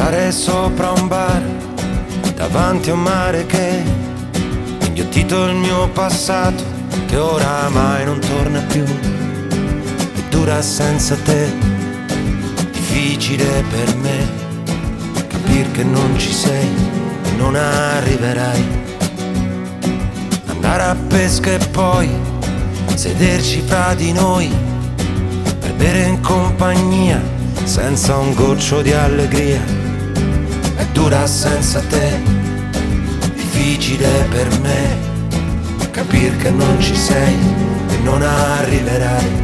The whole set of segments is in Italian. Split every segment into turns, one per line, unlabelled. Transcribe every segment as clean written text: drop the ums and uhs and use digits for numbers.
Stare sopra un bar, davanti a un mare che inghiottito il mio passato, che oramai non torna più, e dura senza te. Difficile per me capir che non ci sei e non arriverai. Andare a pesca e poi sederci fra di noi per bere in compagnia senza un goccio di allegria. È dura senza te, difficile per me capir che non ci sei e non arriverai.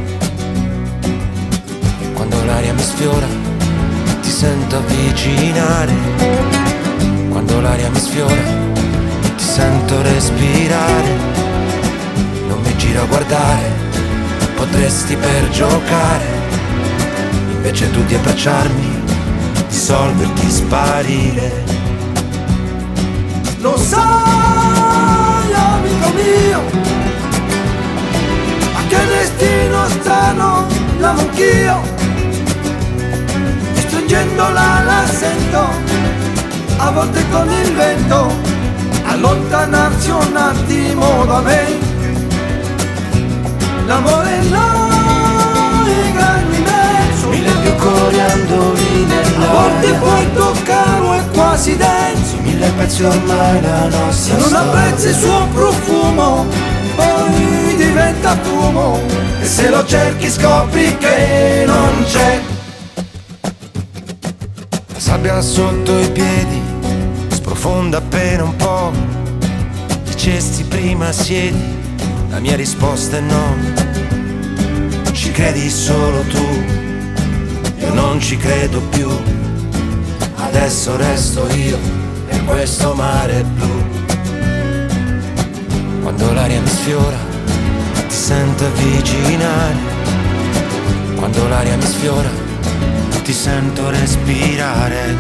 Quando l'aria mi sfiora ti sento avvicinare, quando l'aria mi sfiora ti sento respirare. Non mi giro a guardare, potresti per giocare, invece tu di abbracciarmi, dissolverti, sparire.
Lo sai, amico mio, a che destino strano l'amo anch'io. Stringendola la sento, a volte con il vento, allontanarsi un attimo da me. L'amore è noi, grandi immenso,
Mille più coriandoli nell'aria,
a volte puoi toccarlo e quasi denso.
mille pezzi ormai la nostra
Se non
storia.
apprezzi il suo profumo, poi diventa fumo,
E se lo cerchi scopri che non c'è. La sabbia sotto i piedi sprofonda appena un po'. Dicesti prima siedi, la mia risposta è no. Ci credi solo tu, io non ci credo più. Adesso resto io e questo mare blu. Quando l'aria mi sfiora ti sento avvicinare, quando l'aria mi sfiora ti sento respirare.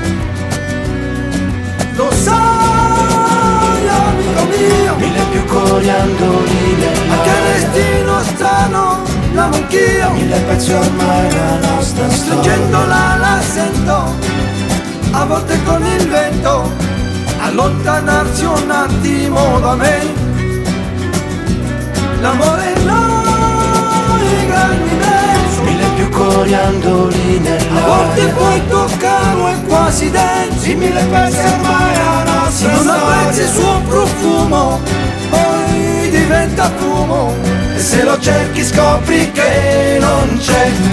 lo sai, amico mio,
Mille più coriandoli
a che
nell'aria,
destino strano l'amo anch'io.
mille pezzi ormai la nostra storia.
Stringendola la sento, a volte con il vento, allontanarsi un attimo da me. L'amore è noi, grandi immenso,
Mille più coriandoli
a volte
nell'aria,
puoi toccarlo e quasi denso.
mille pezzi ormai la
Se
nostra
non apprezzi il
storia.
suo profumo, poi diventa fumo.
E se lo cerchi scopri che non c'è.